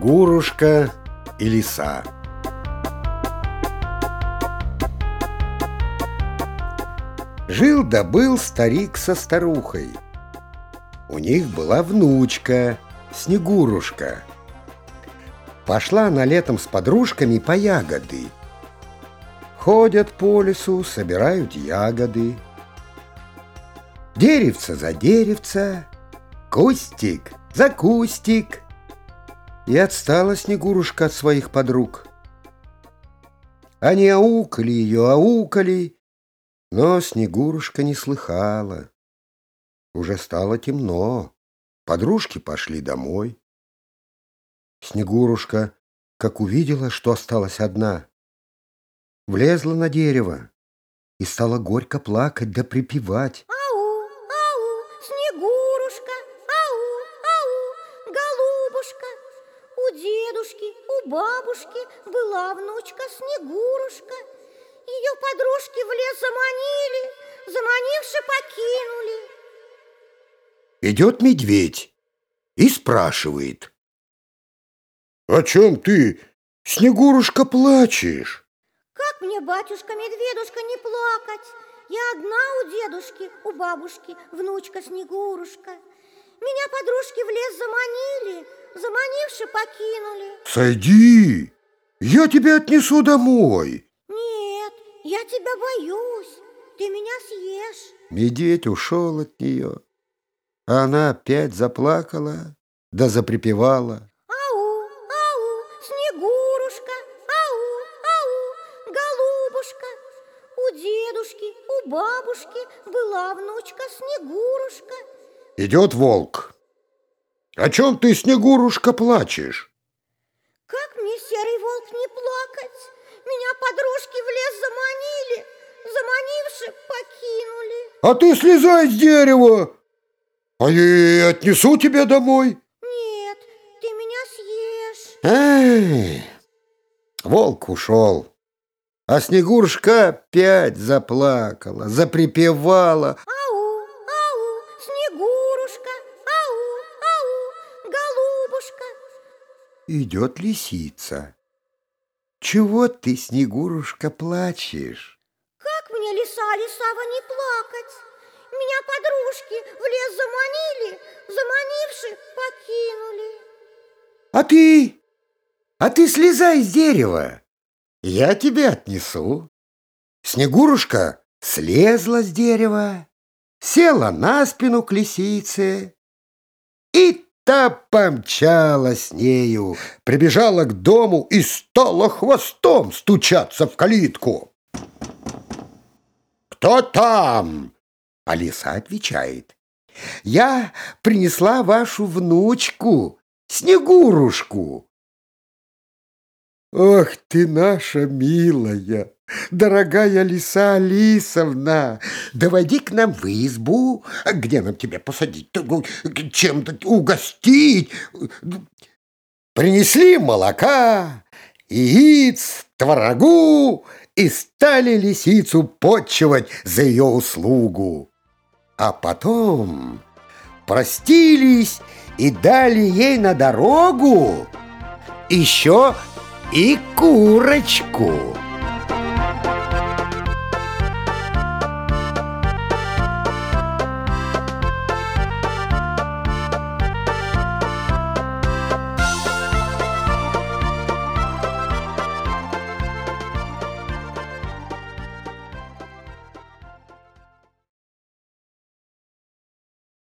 Снегурушка и лиса. Жил-да-был старик со старухой. У них была внучка, Снегурушка. Пошла она летом с подружками по ягоды. Ходят по лесу, собирают ягоды. Деревце за деревце, кустик за кустик. И отстала Снегурушка от своих подруг. Они аукали ее, аукали, но Снегурушка не слыхала. Уже стало темно, подружки пошли домой. Снегурушка, как увидела, что осталась одна, влезла на дерево и стала горько плакать да припевать. Ау, ау, Снегурушка, ау, ау, голубушка. У дедушки, у бабушки была внучка Снегурушка. Ее подружки в лес заманили, заманивши покинули. Идет медведь и спрашивает: «О чем ты, Снегурушка, плачешь?» Как мне, батюшка-медведушка, не плакать? Я одна у дедушки, у бабушки, внучка Снегурушка. Меня подружки в лес заманили, заманивши покинули. Сойди, я тебя отнесу домой. Нет, я тебя боюсь, ты меня съешь. Медведь ушел от нее, а она опять заплакала да заприпевала. Ау, ау, Снегурушка, ау, ау, голубушка. У дедушки, у бабушки была внучка Снегурушка. Идет волк. О чем ты, Снегурушка, плачешь? Как мне, серый волк, не плакать? Меня подружки в лес заманили, заманивши покинули. А ты слезай с дерева, а я отнесу тебя домой. Нет, ты меня съешь. Эй, волк ушел, а Снегурушка опять заплакала, заприпевала. Ау, ау, Снегурушка, ау, ау, голубушка. Идет лисица. Чего ты, Снегурушка, плачешь? Как мне, лиса, лисава, не плакать? Меня подружки в лес заманили, заманивши покинули. А ты слезай с дерева, я тебя отнесу. Снегурушка слезла с дерева, села на спину к лисице, и та помчалась с нею, прибежала к дому и стала хвостом стучаться в калитку. «Кто там?» А лиса отвечает: «Я принесла вашу внучку, Снегурушку». «Ох ты наша милая, дорогая лиса Алисовна, доводи к нам в избу, где нам тебя посадить, чем-то угостить». Принесли молока, яиц, творогу и стали лисицу потчевать за ее услугу. А потом простились и дали ей на дорогу еще и курочку.